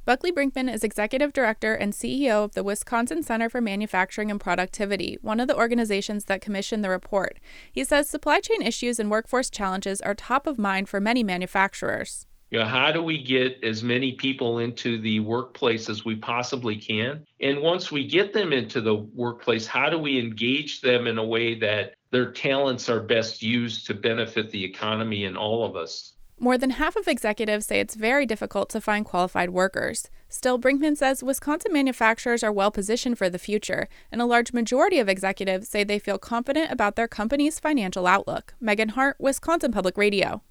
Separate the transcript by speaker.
Speaker 1: Buckley Brinkman is Executive Director and CEO of the Wisconsin Center for Manufacturing and Productivity, one of the organizations that commissioned the report. He says supply chain issues and workforce challenges are top of mind for many manufacturers.
Speaker 2: How do we get as many people into the workplace as we possibly can? And once we get them into the workplace, how do we engage them in a way that their talents are best used to benefit the economy and all of us?
Speaker 1: More than half of executives say it's very difficult to find qualified workers. Still, Brinkman says Wisconsin manufacturers are well positioned for the future, and a large majority of executives say they feel confident about their company's financial outlook. Megan Hart, Wisconsin Public Radio.